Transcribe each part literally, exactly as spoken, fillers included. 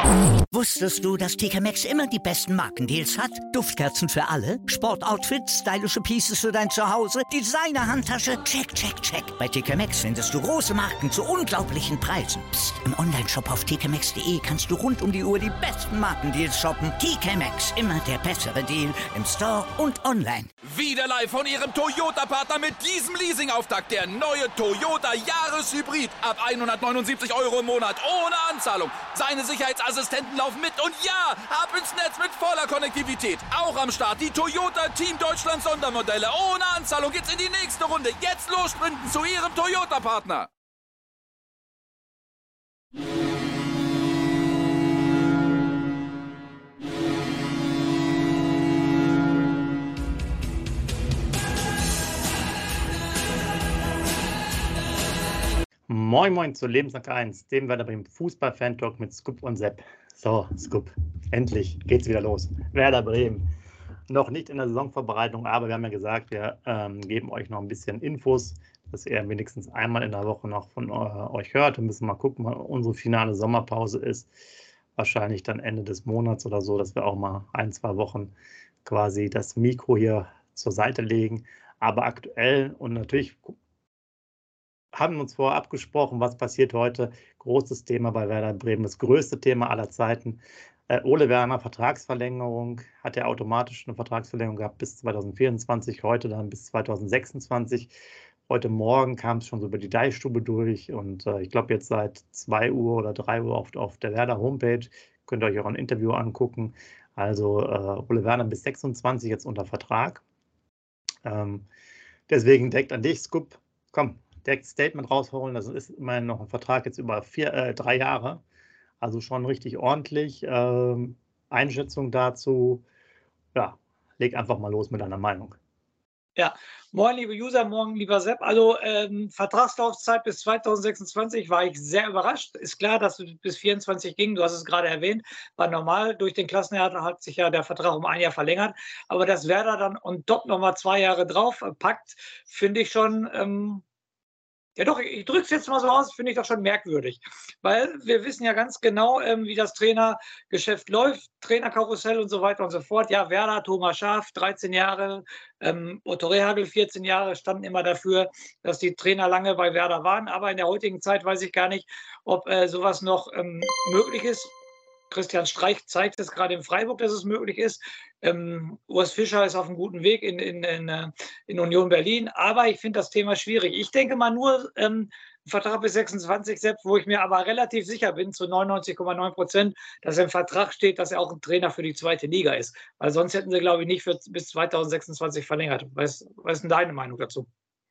Wusstest du, dass T K Maxx immer die besten Markendeals hat? Duftkerzen für alle, Sportoutfits, stylische Pieces für dein Zuhause, Designer-Handtasche, check, check, check. Bei T K Maxx findest du große Marken zu unglaublichen Preisen. Psst. Im Onlineshop auf t k maxx punkt d e kannst du rund um die Uhr die besten Markendeals shoppen. T K Maxx, immer der bessere Deal im Store und online. Wieder live von Ihrem Toyota-Partner mit diesem Leasing-Auftakt. Der neue Toyota Jahreshybrid. Ab hundertneunundsiebzig Euro im Monat. Ohne Anzahlung. Seine Sicherheitsassistenten laufen mit. Und ja, ab ins Netz mit voller Konnektivität. Auch am Start die Toyota Team Deutschland Sondermodelle. Ohne Anzahlung geht's in die nächste Runde. Jetzt los sprinten zu Ihrem Toyota-Partner. Moin Moin zu Lebenslang eins, dem Werder Bremen Fußball-Fan-Talk mit Scoop und Sepp. So, Scoop, endlich geht's wieder los. Werder Bremen. Noch nicht in der Saisonvorbereitung, aber wir haben ja gesagt, wir ähm, geben euch noch ein bisschen Infos, dass ihr wenigstens einmal in der Woche noch von äh, euch hört. Wir müssen mal gucken, wann unsere finale Sommerpause ist. Wahrscheinlich dann Ende des Monats oder so, dass wir auch mal ein, zwei Wochen quasi das Mikro hier zur Seite legen. Aber aktuell und natürlich haben wir uns vorher abgesprochen, was passiert heute. Großes Thema bei Werder Bremen, das größte Thema aller Zeiten. Äh, Ole Werner, Vertragsverlängerung, hat er automatisch eine Vertragsverlängerung gehabt bis zweitausendvierundzwanzig, heute dann bis zweitausendsechsundzwanzig. Heute Morgen kam es schon so über die Deichstube durch und äh, ich glaube jetzt seit zwei Uhr oder drei Uhr auf, auf der Werder Homepage, könnt ihr euch auch ein Interview angucken. Also äh, Ole Werner bis sechsundzwanzig jetzt unter Vertrag. Ähm, deswegen direkt an dich, Scoop, komm. Direkt Statement rausholen, das ist immerhin noch ein Vertrag jetzt über vier, äh, drei Jahre, also schon richtig ordentlich. Ähm, Einschätzung dazu, ja, leg einfach mal los mit deiner Meinung. Ja, moin liebe User, morgen lieber Sepp. Also ähm, Vertragslaufzeit bis zweitausendsechsundzwanzig war ich sehr überrascht. Ist klar, dass es bis vierundzwanzig ging, du hast es gerade erwähnt, war normal. Durch den Klassenerhalt hat sich ja der Vertrag um ein Jahr verlängert. Aber dass Werder dann on top nochmal zwei Jahre drauf packt, finde ich schon... Ähm, Ja doch, ich drücke es jetzt mal so aus, finde ich doch schon merkwürdig. Weil wir wissen ja ganz genau, ähm, wie das Trainergeschäft läuft, Trainerkarussell und so weiter und so fort. Ja, Werder, Thomas Schaaf, dreizehn Jahre, ähm, Otto Rehhagel, vierzehn Jahre, standen immer dafür, dass die Trainer lange bei Werder waren. Aber in der heutigen Zeit weiß ich gar nicht, ob äh, sowas noch ähm, möglich ist. Christian Streich zeigt es gerade in Freiburg, dass es möglich ist. Ähm, Urs Fischer ist auf einem guten Weg in, in, in, in Union Berlin. Aber ich finde das Thema schwierig. Ich denke mal nur ähm, Vertrag bis sechsundzwanzig, Sepp, wo ich mir aber relativ sicher bin, zu neunundneunzig Komma neun Prozent, dass im Vertrag steht, dass er auch ein Trainer für die zweite Liga ist. Weil sonst hätten sie, glaube ich, nicht für, bis zweitausendsechsundzwanzig verlängert. Was, was ist denn deine Meinung dazu?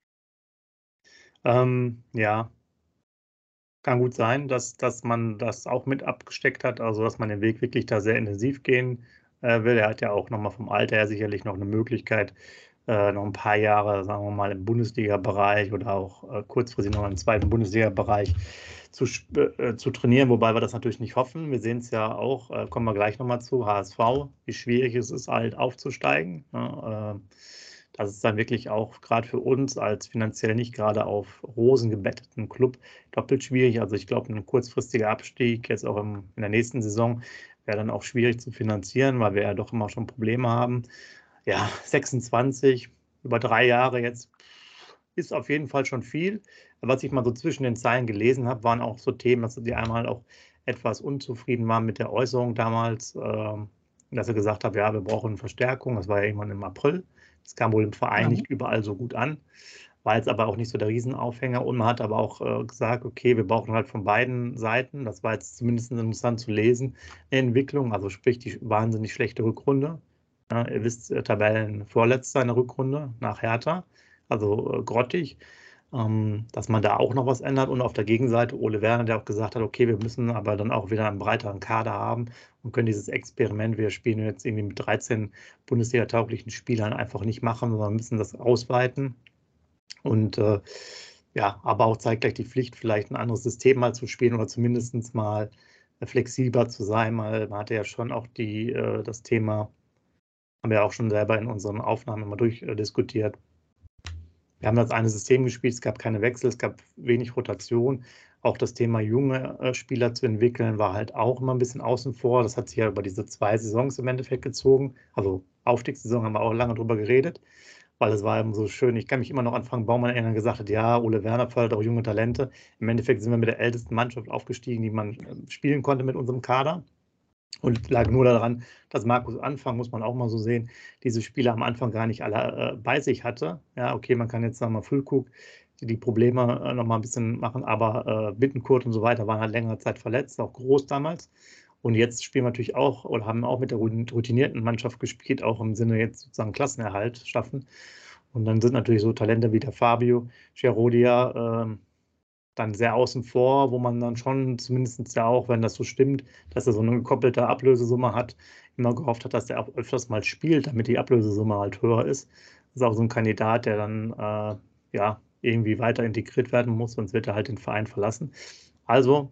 Ähm, ja. Kann gut sein, dass, dass man das auch mit abgesteckt hat, also dass man den Weg wirklich da sehr intensiv gehen äh, will. Er hat ja auch nochmal vom Alter her sicherlich noch eine Möglichkeit, äh, noch ein paar Jahre, sagen wir mal, im Bundesliga-Bereich oder auch äh, kurzfristig noch im zweiten Bundesliga-Bereich zu, äh, zu trainieren, wobei wir das natürlich nicht hoffen. Wir sehen es ja auch, äh, kommen wir gleich nochmal zu, H S V, wie schwierig es ist, halt aufzusteigen. Ne? Äh, Das ist dann wirklich auch gerade für uns als finanziell nicht gerade auf Rosen gebetteten Club doppelt schwierig. Also ich glaube, ein kurzfristiger Abstieg jetzt auch im, in der nächsten Saison wäre dann auch schwierig zu finanzieren, weil wir ja doch immer schon Probleme haben. Ja, sechsundzwanzig über drei Jahre jetzt ist auf jeden Fall schon viel. Was ich mal so zwischen den Zeilen gelesen habe, waren auch so Themen, dass die einmal auch etwas unzufrieden waren mit der Äußerung damals, äh, dass er gesagt hat, ja, wir brauchen Verstärkung. Das war ja irgendwann im April. Das kam wohl im Verein Mhm. nicht überall so gut an, war jetzt aber auch nicht so der Riesenaufhänger. Und man hat aber auch äh, gesagt, okay, wir brauchen halt von beiden Seiten, das war jetzt zumindest interessant zu lesen, eine Entwicklung, also sprich die wahnsinnig schlechte Rückrunde. Ja, ihr wisst, äh, Tabellenvorletzter in der Rückrunde nach Hertha, also äh, grottig, ähm, dass man da auch noch was ändert. Und auf der Gegenseite Ole Werner, der auch gesagt hat, okay, wir müssen aber dann auch wieder einen breiteren Kader haben und können dieses Experiment, wir spielen jetzt irgendwie mit dreizehn Bundesliga-tauglichen Spielern einfach nicht machen, sondern müssen das ausweiten. Und äh, ja, aber auch zeitgleich die Pflicht, vielleicht ein anderes System mal zu spielen oder zumindest mal flexibler zu sein. Mal, man hatte ja schon auch die, äh, das Thema, haben wir auch schon selber in unseren Aufnahmen immer durchdiskutiert. Wir haben das eine System gespielt, es gab keine Wechsel, es gab wenig Rotation. Auch das Thema junge äh, Spieler zu entwickeln, war halt auch immer ein bisschen außen vor. Das hat sich ja über diese zwei Saisons im Endeffekt gezogen. Also Aufstiegssaison haben wir auch lange drüber geredet, weil es war eben so schön. Ich kann mich immer noch an Frank Baumann erinnern, der gesagt hat, ja, Ole Werner fördert auch junge Talente. Im Endeffekt sind wir mit der ältesten Mannschaft aufgestiegen, die man äh, spielen konnte mit unserem Kader. Und lag nur daran, dass Markus Anfang, muss man auch mal so sehen, diese Spieler am Anfang gar nicht alle äh, bei sich hatte. Ja, okay, man kann jetzt nochmal Füllkrug die, die Probleme äh, nochmal ein bisschen machen, aber äh, Bittencourt und so weiter waren halt längere Zeit verletzt, auch groß damals. Und jetzt spielen wir natürlich auch oder haben auch mit der routinierten Mannschaft gespielt, auch im Sinne jetzt sozusagen Klassenerhalt schaffen. Und dann sind natürlich so Talente wie der Fabio Gerodia, äh, dann sehr außen vor, wo man dann schon zumindest ja auch, wenn das so stimmt, dass er so eine gekoppelte Ablösesumme hat, immer gehofft hat, dass der auch öfters mal spielt, damit die Ablösesumme halt höher ist. Das ist auch so ein Kandidat, der dann äh, ja irgendwie weiter integriert werden muss, sonst wird er halt den Verein verlassen. Also,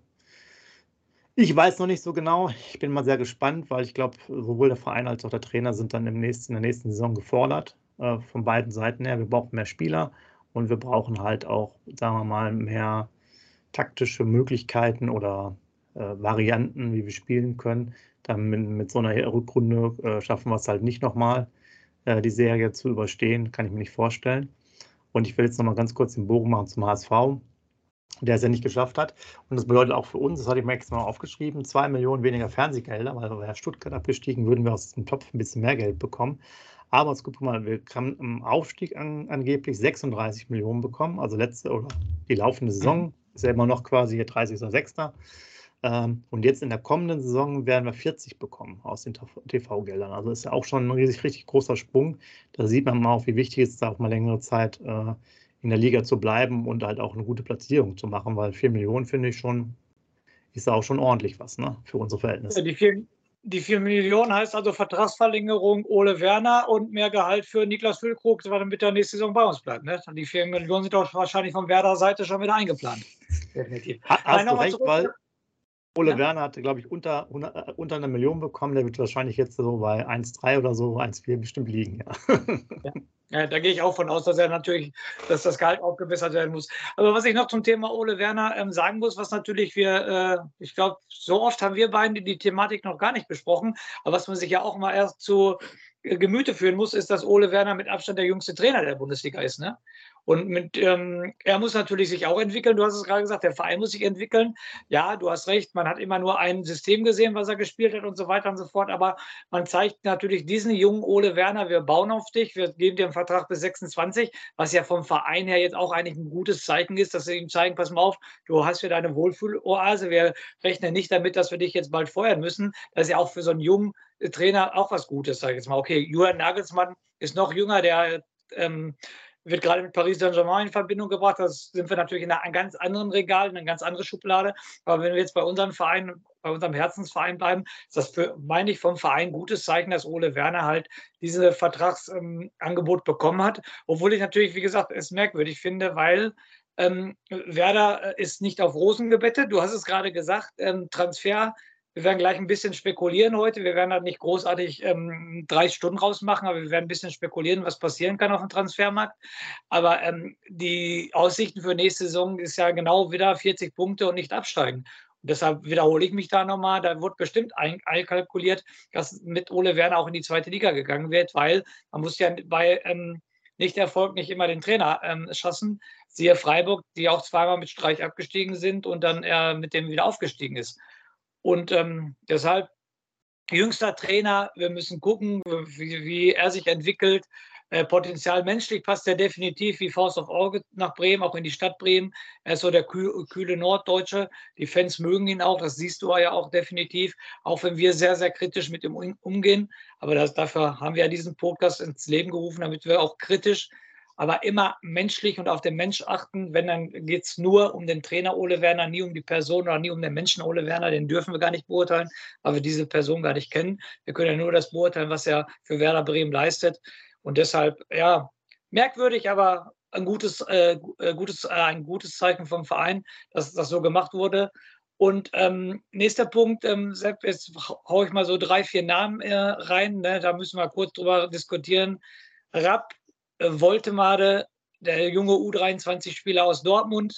ich weiß noch nicht so genau. Ich bin mal sehr gespannt, weil ich glaube, sowohl der Verein als auch der Trainer sind dann im nächsten, in der nächsten Saison gefordert, äh, von beiden Seiten her. Wir brauchen mehr Spieler und wir brauchen halt auch, sagen wir mal, mehr taktische Möglichkeiten oder äh, Varianten, wie wir spielen können. Dann mit, mit so einer Rückrunde äh, schaffen wir es halt nicht nochmal, äh, die Serie zu überstehen, kann ich mir nicht vorstellen. Und ich will jetzt nochmal ganz kurz den Bogen machen zum H S V, der es ja nicht geschafft hat. Und das bedeutet auch für uns, das hatte ich mir extra mal aufgeschrieben, zwei Millionen weniger Fernsehgelder, weil wir ja Stuttgart abgestiegen, würden wir aus dem Topf ein bisschen mehr Geld bekommen. Aber jetzt guck mal, wir haben im Aufstieg an, angeblich sechsunddreißig Millionen bekommen, also letzte oder die laufende Saison. Ist ja immer noch quasi hier dreißigster sechster Ähm, und jetzt in der kommenden Saison werden wir vierzig bekommen aus den T V-Geldern. Also ist ja auch schon ein riesig, richtig großer Sprung. Da sieht man mal auch, wie wichtig es ist, da auch mal längere Zeit äh, in der Liga zu bleiben und halt auch eine gute Platzierung zu machen, weil vier Millionen finde ich schon, ist auch schon ordentlich was, ne, für unsere Verhältnisse. Ja, die vier, die vier Millionen heißt also Vertragsverlängerung Ole Werner und mehr Gehalt für Niklas Füllkrug, damit er nächste Saison bei uns bleibt. Ne? Die vier Millionen sind doch wahrscheinlich von Werder Seite schon wieder eingeplant. Definitiv. Ha, hast Nein, du recht, zurück. weil Ole ja? Werner hatte, glaube ich, unter, unter, unter einer Million bekommen. Der wird wahrscheinlich jetzt so bei eins Komma drei oder so, eins Komma vier bestimmt liegen. Ja. Ja. Ja, da gehe ich auch von aus, dass er natürlich, dass das Gehalt aufgebessert werden muss. Aber was ich noch zum Thema Ole Werner ähm, sagen muss, was natürlich wir, äh, ich glaube, so oft haben wir beiden die Thematik noch gar nicht besprochen, aber was man sich ja auch mal erst zu äh, Gemüte führen muss, ist, dass Ole Werner mit Abstand der jüngste Trainer der Bundesliga ist, ne? Und mit, ähm, er muss natürlich sich auch entwickeln. Du hast es gerade gesagt, der Verein muss sich entwickeln. Ja, du hast recht, man hat immer nur ein System gesehen, was er gespielt hat und so weiter und so fort. Aber man zeigt natürlich diesen jungen Ole Werner, wir bauen auf dich, wir geben dir einen Vertrag bis sechsundzwanzig, was ja vom Verein her jetzt auch eigentlich ein gutes Zeichen ist, dass sie ihm zeigen, pass mal auf, du hast hier deine Wohlfühloase, wir rechnen nicht damit, dass wir dich jetzt bald feuern müssen. Das ist ja auch für so einen jungen Trainer auch was Gutes, sage ich jetzt mal. Okay, Julian Nagelsmann ist noch jünger, der ähm, wird gerade mit Paris Saint-Germain in Verbindung gebracht. Das sind wir natürlich in einem ganz anderen Regal, in einer ganz anderen Schublade. Aber wenn wir jetzt bei unserem Verein, bei unserem Herzensverein bleiben, ist das für, meine ich, vom Verein gutes Zeichen, dass Ole Werner halt dieses Vertragsangebot ähm, bekommen hat. Obwohl ich natürlich, wie gesagt, es merkwürdig finde, weil ähm, Werder ist nicht auf Rosen gebettet. Du hast es gerade gesagt, ähm, Transfer. Wir werden gleich ein bisschen spekulieren heute. Wir werden da nicht großartig ähm, drei Stunden rausmachen, aber wir werden ein bisschen spekulieren, was passieren kann auf dem Transfermarkt. Aber ähm, die Aussichten für nächste Saison ist ja genau wieder vierzig Punkte und nicht absteigen. Und deshalb wiederhole ich mich da nochmal. Da wird bestimmt einkalkuliert, dass mit Ole Werner auch in die zweite Liga gegangen wird, weil man muss ja bei ähm, Nicht-Erfolg nicht immer den Trainer ähm, schaffen. Siehe Freiburg, die auch zweimal mit Streich abgestiegen sind und dann er mit dem wieder aufgestiegen ist. Und ähm, deshalb, jüngster Trainer, wir müssen gucken, wie, wie er sich entwickelt. Äh, Potenzial menschlich passt er definitiv wie Faust auf Auge nach Bremen, auch in die Stadt Bremen. Er ist so der kühl, kühle Norddeutsche. Die Fans mögen ihn auch, das siehst du ja auch definitiv, auch wenn wir sehr, sehr kritisch mit ihm umgehen. Aber das, dafür haben wir ja diesen Podcast ins Leben gerufen, damit wir auch kritisch, aber immer menschlich und auf den Mensch achten. Wenn, dann geht es nur um den Trainer Ole Werner, nie um die Person oder nie um den Menschen Ole Werner. Den dürfen wir gar nicht beurteilen, weil wir diese Person gar nicht kennen. Wir können ja nur das beurteilen, was er für Werder Bremen leistet. Und deshalb, ja, merkwürdig, aber ein gutes, äh, gutes, äh, ein gutes Zeichen vom Verein, dass das so gemacht wurde. Und ähm, nächster Punkt, ähm, Sepp, jetzt haue ich mal so drei, vier Namen äh, rein. Ne? Da müssen wir kurz drüber diskutieren. Rapp, Woltemade, der junge U dreiundzwanzig-Spieler aus Dortmund,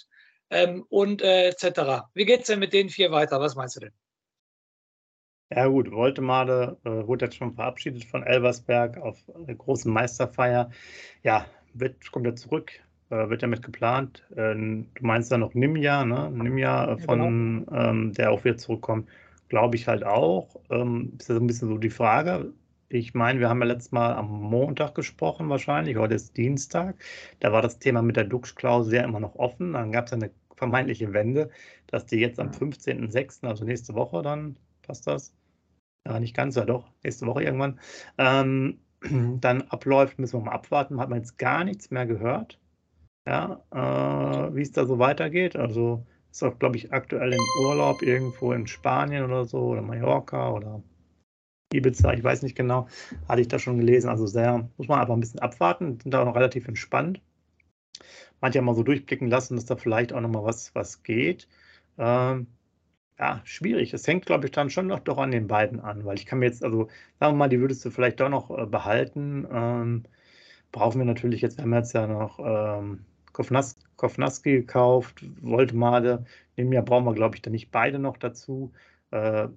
ähm, und äh, et cetera. Wie geht es denn mit den vier weiter? Was meinst du denn? Ja gut, Woltemade äh, wurde jetzt schon verabschiedet von Elversberg auf der großen Meisterfeier. Ja, wird, kommt er zurück, äh, wird damit geplant. Äh, du meinst da noch Nimja, ne? Nimja äh, Ja, genau. von, ähm, der auch wieder zurückkommt, glaube ich halt auch. Ähm, ist ja so ein bisschen so die Frage. Ich meine, wir haben ja letztes Mal am Montag gesprochen wahrscheinlich, heute ist Dienstag. Da war das Thema mit der Duxch-Klausel ja immer noch offen. Dann gab es eine vermeintliche Wende, dass die jetzt am fünfzehnten sechsten, also nächste Woche dann, passt das? Ja, nicht ganz, ja doch, nächste Woche irgendwann, ähm, dann abläuft, müssen wir mal abwarten. Hat man jetzt gar nichts mehr gehört, ja, äh, wie es da so weitergeht. Also ist auch, glaube ich, aktuell im Urlaub irgendwo in Spanien oder so oder Mallorca oder Ibiza, ich weiß nicht genau, hatte ich da schon gelesen. Also sehr, muss man einfach ein bisschen abwarten, sind da auch noch relativ entspannt. Manche haben mal so durchblicken lassen, dass da vielleicht auch noch mal was, was geht. Ähm, Ja, schwierig. Es hängt, glaube ich, dann schon noch doch an den beiden an, weil ich kann mir jetzt, also sagen wir mal, die würdest du vielleicht doch noch äh, behalten. Ähm, brauchen wir natürlich jetzt, wir haben jetzt ja noch ähm, Kovnas Kovnatski gekauft, Woltemade, dem Jahr brauchen wir, glaube ich, dann nicht beide noch dazu. Äh,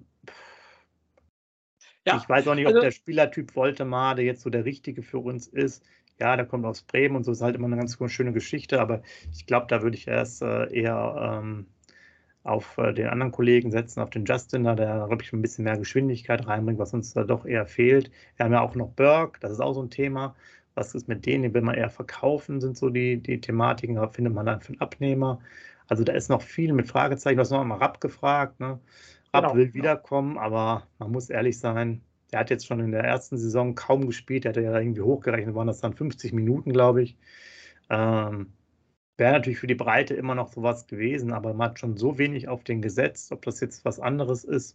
Ja, ich weiß auch nicht, ob also der Spielertyp Woltemade jetzt so der richtige für uns ist. Ja, der kommt aus Bremen und so ist halt immer eine ganz schöne Geschichte, aber ich glaube, da würde ich erst äh, eher ähm, auf äh, den anderen Kollegen setzen, auf den Justin, da der, glaube ich, ein bisschen mehr Geschwindigkeit reinbringt, was uns da doch eher fehlt. Wir haben ja auch noch Burke, das ist auch so ein Thema. Was ist mit denen? Die will man eher verkaufen, sind so die, die Thematiken, da findet man dann für einen Abnehmer. Also da ist noch viel mit Fragezeichen. Du hast noch mal Rapp gefragt. Ne? Rapp genau. will wiederkommen, aber man muss ehrlich sein, der hat jetzt schon in der ersten Saison kaum gespielt. Der hatte ja irgendwie hochgerechnet, waren das dann fünfzig Minuten, glaube ich. Ähm, Wäre natürlich für die Breite immer noch sowas gewesen, aber man hat schon so wenig auf den gesetzt, ob das jetzt was anderes ist.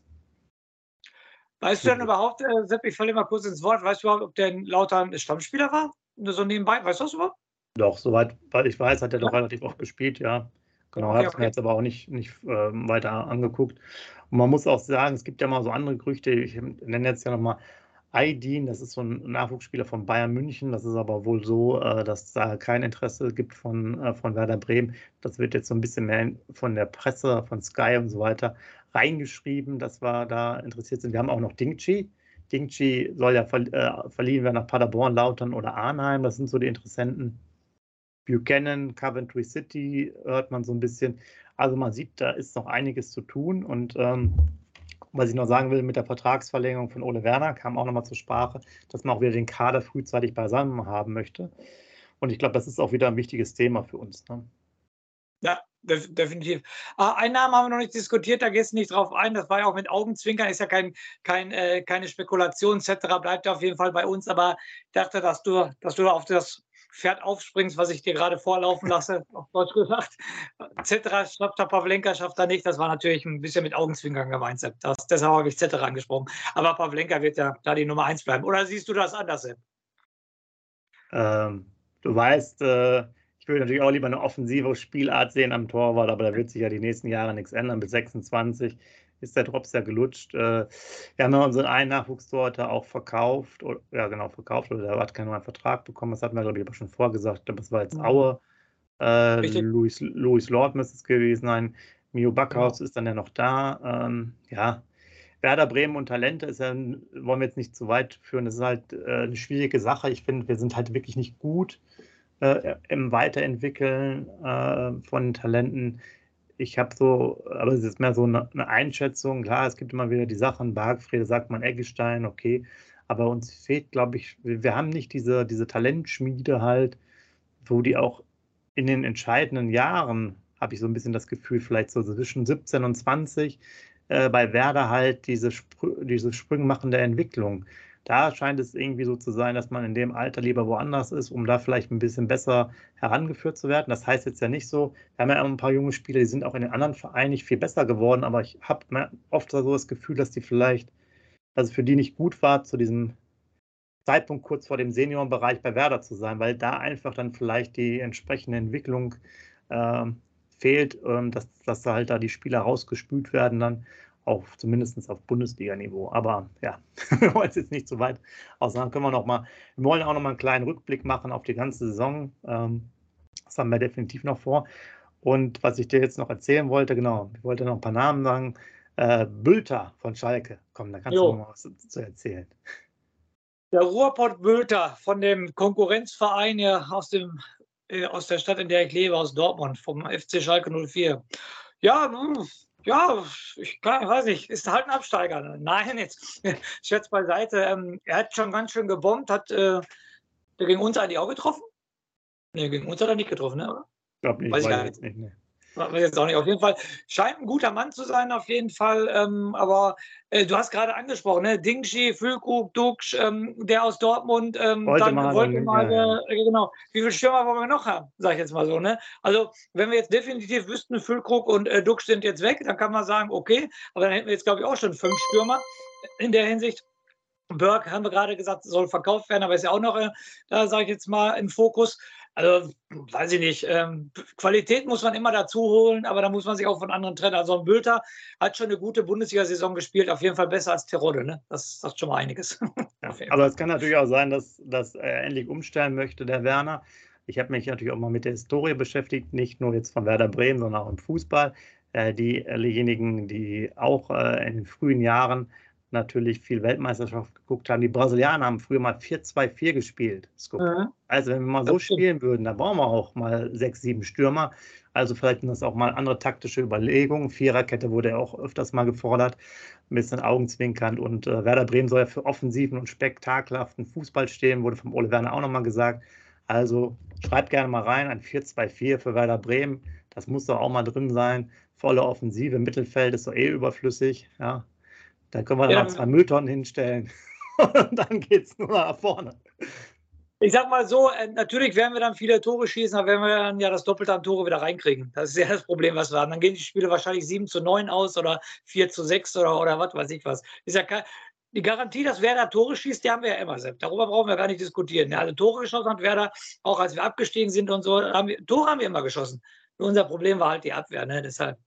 Weißt du denn überhaupt, äh, Sepp, ich falle mal kurz ins Wort, weißt du überhaupt, ob der in Lautern Stammspieler war? Nur so nebenbei, weißt du das überhaupt? Doch, soweit, weil ich weiß, hat er Ja? doch relativ oft gespielt, ja. Ja, Genau, habe okay, es mir okay. jetzt aber auch nicht, nicht ähm, weiter angeguckt. Und man muss auch sagen, es gibt ja mal so andere Gerüchte, ich nenne jetzt ja nochmal Aydin, das ist so ein Nachwuchsspieler von Bayern München. Das ist aber wohl so, äh, dass da kein Interesse gibt von, äh, von Werder Bremen. Das wird jetzt so ein bisschen mehr von der Presse, von Sky und so weiter reingeschrieben, dass wir da interessiert sind. Wir haben auch noch Dingchi. Dingchi soll ja ver äh, verliehen werden nach Paderborn, Lautern oder Arnheim. Das sind so die Interessenten. Buchanan, Coventry City hört man so ein bisschen. Also man sieht, da ist noch einiges zu tun. Und ähm, was ich noch sagen will, mit der Vertragsverlängerung von Ole Werner kam auch nochmal zur Sprache, dass man auch wieder den Kader frühzeitig beisammen haben möchte. Und ich glaube, das ist auch wieder ein wichtiges Thema für uns. Ne? Ja, def definitiv. Ah, einen Namen haben wir noch nicht diskutiert, da gehst du nicht drauf ein. Das war ja auch mit Augenzwinkern, ist ja kein, kein, äh, keine Spekulation et cetera. Bleibt ja auf jeden Fall bei uns. Aber ich dachte, dass du, dass du auf das Pferd aufspringst, was ich dir gerade vorlaufen lasse, auf Deutsch gesagt. et cetera. Schafft der Pavlenka, schafft er nicht. Das war natürlich ein bisschen mit Augenzwinkern gemeint, Sepp. Das, deshalb habe ich et cetera angesprochen. Aber Pavlenka wird ja da die Nummer eins bleiben. Oder siehst du das anders, Sepp? Ähm, du weißt, äh, ich würde natürlich auch lieber eine offensive Spielart sehen am Torwart, aber da wird sich ja die nächsten Jahre nichts ändern. Bis sechsundzwanzig ist der Drops ja gelutscht. Äh, wir haben ja unseren einen Nachwuchstorhüter auch verkauft, oder, ja genau, verkauft, oder der hat keinen neuen Vertrag bekommen. Das hatten wir, glaube ich, aber schon vorgesagt. Das war jetzt Aue. Äh, Richtig. Louis, Louis Lord müsste es gewesen sein. Mio Backhaus Genau. ist dann ja noch da. Ähm, ja, Werder Bremen und Talente ist ja, wollen wir jetzt nicht zu weit führen. Das ist halt äh, eine schwierige Sache. Ich finde, wir sind halt wirklich nicht gut äh, im Weiterentwickeln äh, von Talenten. Ich habe so, aber es ist mehr so eine, eine Einschätzung. Klar, es gibt immer wieder die Sachen, Bargfrede sagt man Eggestein, okay. Aber uns fehlt, glaube ich, wir, wir haben nicht diese, diese Talentschmiede halt, wo die auch in den entscheidenden Jahren, habe ich so ein bisschen das Gefühl, vielleicht so zwischen siebzehn und zwanzig, äh, bei Werder halt diese, Sprü diese sprungmachende Entwicklung. Da scheint es irgendwie so zu sein, dass man in dem Alter lieber woanders ist, um da vielleicht ein bisschen besser herangeführt zu werden. Das heißt jetzt ja nicht so, wir haben ja ein paar junge Spieler, die sind auch in den anderen Vereinen nicht viel besser geworden, aber ich habe oft so das Gefühl, dass die vielleicht, dass es für die nicht gut war, zu diesem Zeitpunkt kurz vor dem Seniorenbereich bei Werder zu sein, weil da einfach dann vielleicht die entsprechende Entwicklung äh, fehlt, ähm, dass, dass da halt da die Spieler rausgespült werden, dann auch zumindest auf Bundesliga-Niveau. Aber ja, wir wollen es jetzt nicht so weit aussagen. Können wir noch mal, wir wollen auch noch mal einen kleinen Rückblick machen auf die ganze Saison. Ähm, das haben wir definitiv noch vor. Und was ich dir jetzt noch erzählen wollte, genau, ich wollte noch ein paar Namen sagen. Äh, Bülter von Schalke. Komm, da kannst jo. du noch mal was zu erzählen. Der Ruhrpott Bülter von dem Konkurrenzverein ja, aus, dem, äh, aus der Stadt, in der ich lebe, aus Dortmund, vom F C Schalke null vier. Ja, ja, ich kann, weiß nicht, ist halt ein Absteiger. Nein, jetzt Scherz beiseite. Ähm, er hat schon ganz schön gebombt, hat äh, der gegen uns eigentlich auch getroffen? Nee, gegen uns hat er nicht getroffen, ne? Ich glaube nicht, weiß ich jetzt nicht. Ne. Weiß jetzt auch nicht. Auf jeden Fall scheint ein guter Mann zu sein, auf jeden Fall. Ähm, aber äh, du hast gerade angesprochen, ne? Dingshi, Füllkrug, Duksch, ähm, der aus Dortmund, ähm, wollte dann mal, wollte mal, ja. äh, genau. Wie viele Stürmer wollen wir noch haben, sag ich jetzt mal so, ne? Also, wenn wir jetzt definitiv wüssten, Füllkrug und äh, Duksch sind jetzt weg, dann kann man sagen, okay, aber dann hätten wir jetzt, glaube ich, auch schon fünf Stürmer in der Hinsicht. Burke haben wir gerade gesagt, soll verkauft werden, aber ist ja auch noch, äh, da sage ich jetzt mal, im Fokus. Also, weiß ich nicht. Ähm, Qualität muss man immer dazu holen, aber da muss man sich auch von anderen trennen. Also, ein Bülter hat schon eine gute Bundesliga-Saison gespielt, auf jeden Fall besser als Terodde. Ne? Das sagt schon mal einiges. Ja, aber es kann natürlich auch sein, dass, dass er endlich umstellen möchte, der Werner. Ich habe mich natürlich auch mal mit der Historie beschäftigt, nicht nur jetzt von Werder Bremen, sondern auch im Fußball. Äh, diejenigen, die auch äh, in den frühen Jahren natürlich viel Weltmeisterschaft geguckt haben. Die Brasilianer haben früher mal vier zwei vier gespielt. Mhm. Also wenn wir mal so spielen würden, dann brauchen wir auch mal sechs, sieben Stürmer. Also vielleicht sind das auch mal andere taktische Überlegungen. Viererkette wurde ja auch öfters mal gefordert, ein bisschen augenzwinkernd. Und äh, Werder Bremen soll ja für offensiven und spektakelhaften Fußball stehen, wurde vom Ole Werner auch nochmal gesagt. Also schreibt gerne mal rein, ein vier zwei vier für Werder Bremen. Das muss doch auch mal drin sein. Volle Offensive, Mittelfeld ist doch eh überflüssig, ja. Da können wir dann ja noch zwei Mülltonnen hinstellen und dann geht es nur nach vorne. Ich sag mal so, natürlich werden wir dann viele Tore schießen, aber werden wir dann ja das Doppelte an Tore wieder reinkriegen. Das ist ja das Problem, was wir haben. Dann gehen die Spiele wahrscheinlich sieben zu neun aus oder vier zu sechs oder, oder was weiß ich was. Ist ja kein, die Garantie, dass Werder Tore schießt, die haben wir ja immer, Sepp. Darüber brauchen wir gar nicht diskutieren. Ja, also Tore geschossen hat Werder, auch als wir abgestiegen sind und so. Haben wir, Tore haben wir immer geschossen. Nur unser Problem war halt die Abwehr, ne? Deshalb.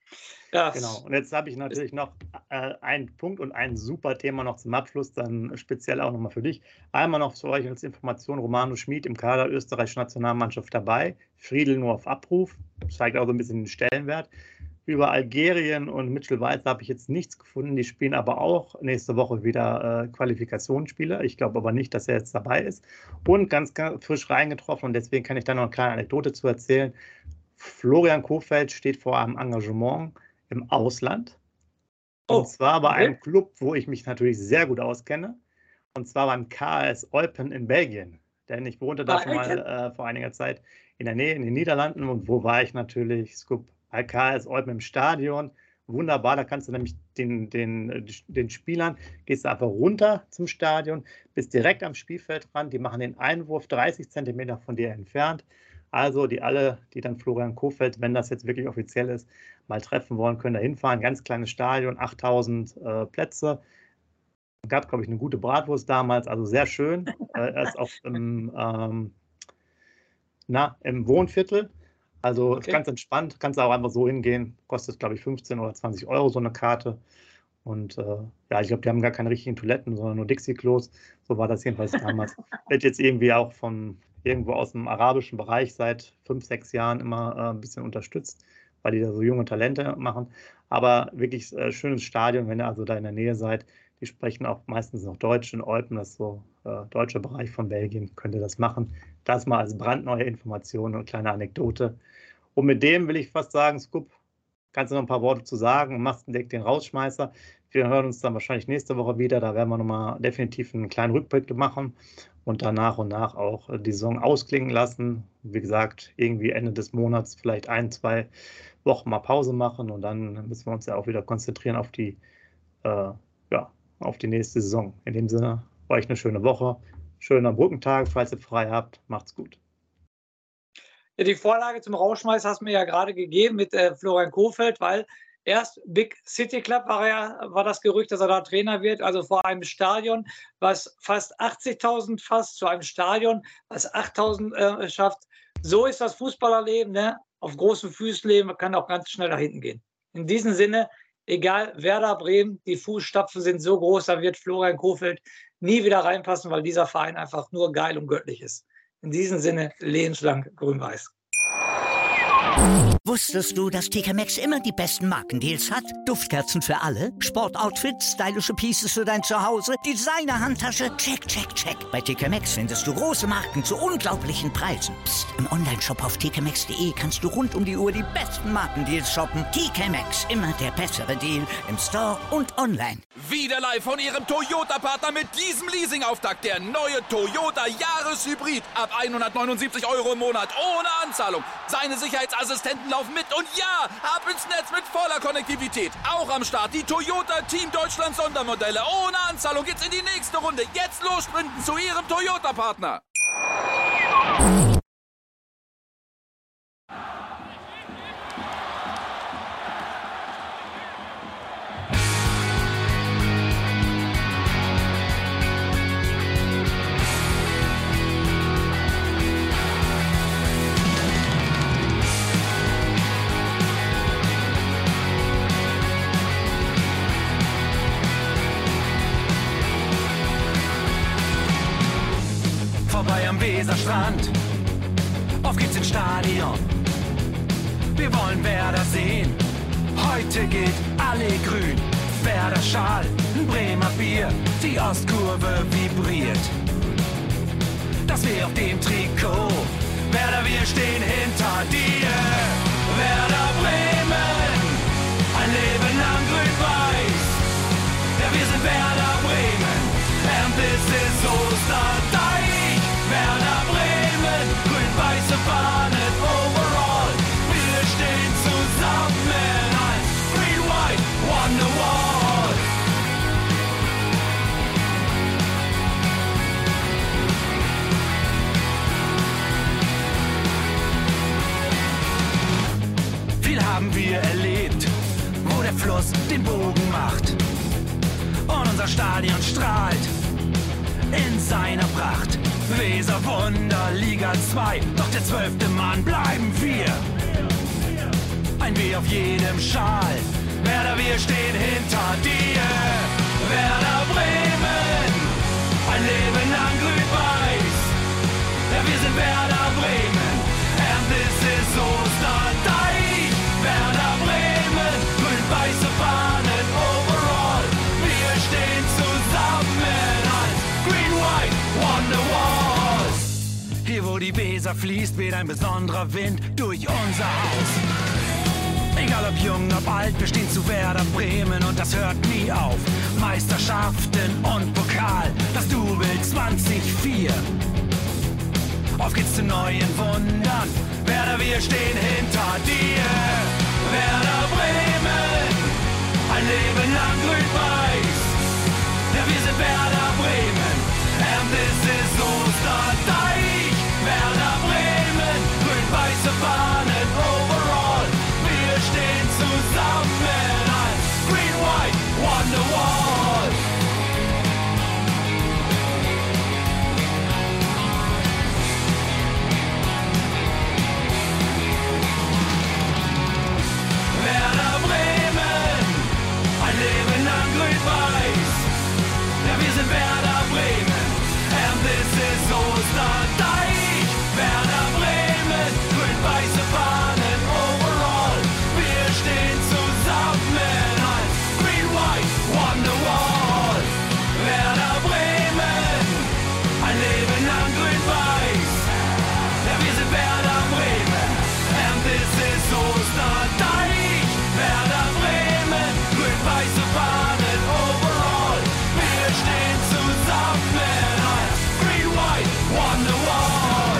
Ja. Genau. Und jetzt habe ich natürlich noch äh, einen Punkt und ein super Thema noch zum Abschluss, dann speziell auch nochmal für dich. Einmal noch für euch als Information: Romano Schmid im Kader österreichischer Nationalmannschaft dabei. Friedl nur auf Abruf. Zeigt auch so ein bisschen den Stellenwert. Über Algerien und Mitchell Weiser habe ich jetzt nichts gefunden. Die spielen aber auch nächste Woche wieder äh, Qualifikationsspiele. Ich glaube aber nicht, dass er jetzt dabei ist. Und ganz, ganz frisch reingetroffen, und deswegen kann ich da noch eine kleine Anekdote zu erzählen. Florian Kohfeldt steht vor einem Engagement im Ausland. Und oh, zwar bei okay. einem Club, wo ich mich natürlich sehr gut auskenne. Und zwar beim K S Eupen in Belgien. Denn ich wohnte da ah, schon mal äh, vor einiger Zeit in der Nähe in den Niederlanden. Und wo war ich natürlich? Scoop, bei K S Eupen im Stadion. Wunderbar, da kannst du nämlich den, den, den Spielern, gehst du einfach runter zum Stadion, bist direkt am Spielfeld dran. Die machen den Einwurf dreißig Zentimeter von dir entfernt. Also die alle, die dann Florian Kohfeldt, wenn das jetzt wirklich offiziell ist, mal treffen wollen, können da hinfahren. Ganz kleines Stadion, achttausend äh, Plätze. Gab, glaube ich, eine gute Bratwurst damals, also sehr schön. äh, er ist auch im, ähm, na, im Wohnviertel. Also okay. Ganz entspannt, kannst du auch einfach so hingehen. Kostet, glaube ich, fünfzehn oder zwanzig Euro so eine Karte. Und äh, ja, ich glaube, die haben gar keine richtigen Toiletten, sondern nur Dixie-Klos. So war das jedenfalls damals. Wird jetzt irgendwie auch von irgendwo aus dem arabischen Bereich seit fünf, sechs Jahren immer äh, ein bisschen unterstützt, weil die da so junge Talente machen. Aber wirklich äh, schönes Stadion, wenn ihr also da in der Nähe seid. Die sprechen auch meistens noch Deutsch in Eupen, das ist so äh, deutscher Bereich von Belgien, könnt ihr das machen. Das mal als brandneue Information und kleine Anekdote. Und mit dem will ich fast sagen, Scoop, kannst du noch ein paar Worte zu sagen und machst direkt den Rausschmeißer. Wir hören uns dann wahrscheinlich nächste Woche wieder. Da werden wir nochmal definitiv einen kleinen Rückblick machen und dann nach und nach auch die Saison ausklingen lassen. Wie gesagt, irgendwie Ende des Monats vielleicht ein, zwei Wochen mal Pause machen und dann müssen wir uns ja auch wieder konzentrieren auf die, äh, ja, auf die nächste Saison. In dem Sinne, euch eine schöne Woche, schöner Brückentag, falls ihr frei habt. Macht's gut. Ja, die Vorlage zum Rausschmeiß hast du mir ja gerade gegeben mit äh, Florian Kohfeldt, weil erst Big City Club war, ja, war das Gerücht, dass er da Trainer wird, also vor einem Stadion, was fast achtzigtausend fasst, zu einem Stadion, was achttausend äh, schafft. So ist das Fußballerleben, ne? Auf großen Füßen leben, man kann auch ganz schnell nach hinten gehen. In diesem Sinne, egal, Werder Bremen, die Fußstapfen sind so groß, da wird Florian Kohfeldt nie wieder reinpassen, weil dieser Verein einfach nur geil und göttlich ist. In diesem Sinne, lebenslang grün-weiß. Wusstest du, dass T K Maxx immer die besten Markendeals hat? Duftkerzen für alle, Sportoutfits, stylische Pieces für dein Zuhause, Designer-Handtasche, check, check, check. Bei T K Maxx findest du große Marken zu unglaublichen Preisen. Psst. Im Onlineshop auf t k maxx punkt d e kannst du rund um die Uhr die besten Markendeals shoppen. T K Maxx, immer der bessere Deal im Store und online. Wieder live von Ihrem Toyota-Partner mit diesem Leasing-Auftakt. Der neue Toyota Jahreshybrid. Ab hundertneunundsiebzig Euro im Monat ohne Anzahlung. Seine Sicherheitsassistenten laufen mit und ja, ab ins Netz mit voller Konnektivität. Auch am Start die Toyota Team Deutschland Sondermodelle. Ohne Anzahlung geht's in die nächste Runde. Jetzt los sprinten zu Ihrem Toyota-Partner. Vorbei am Weserstrand, auf geht's ins Stadion. Wir wollen Werder sehen, heute gilt alle grün. Werder Schal, ein Bremer Bier, die Ostkurve vibriert. Das weh auf dem Trikot, Werder, wir stehen hinter dir. Werder Bremen, ein Leben lang grün-weiß. Ja, wir sind Werder Bremen, and this is Osterdeich. Werder Bremen, grün-weiße Fahnen overall. Wir stehen zusammen als Green White Wonderwall. Viel haben wir erlebt, wo der Fluss den Bogen macht. Und unser Stadion strahlt in seiner Pracht. Weser Wunder, Liga zwei, doch der zwölfte Mann bleiben wir. Ein W auf jedem Schal, Werder, wir stehen hinter dir. Werder Bremen, ein Leben lang grün-weiß. Ja, wir sind Werder Bremen, and this is Osterdeich. Werder Bremen, grün-weiße Fahnen overall. Wir stehen zusammen als Green White Wonderwall. Hier wo die Weser fließt, weht ein besonderer Wind durch unser Haus. Egal ob jung, ob alt, wir stehen zu Werder Bremen und das hört nie auf. Meisterschaften und Pokal, das Double zwanzig vier. Auf geht's zu neuen Wundern, Werder, wir stehen hinter dir. Werder Bremen, ein Leben lang grün-weiß. Ja, wir sind Werder Bremen, and this is Osterdeich. Werder Bremen, grün-weiße Fahnen overall. Wir stehen zusammen als Green White Wonderwall. Werder Bremen, ein Leben lang grün-weiß. Ja, wir sind Werder Bremen, and this is Osterdeich. Werder Bremen, grün-weiße Fahnen overall. Wir stehen zusammen als Green White Wonderwall. Werder Bremen, ein Leben lang grün-weiß. Ja, wir sind Werder Bremen, and this is Osterdeich. Werder Bremen, grün-weiße Fahnen overall. Wir stehen zusammen als Green White Wonderwall.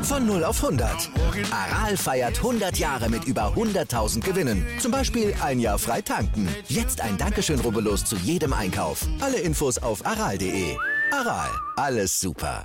Von null auf hundert. Aral feiert hundert Jahre mit über hunderttausend Gewinnen. Zum Beispiel ein Jahr frei tanken. Jetzt ein Dankeschön, rubbellos zu jedem Einkauf. Alle Infos auf aral punkt de. Aral, alles super.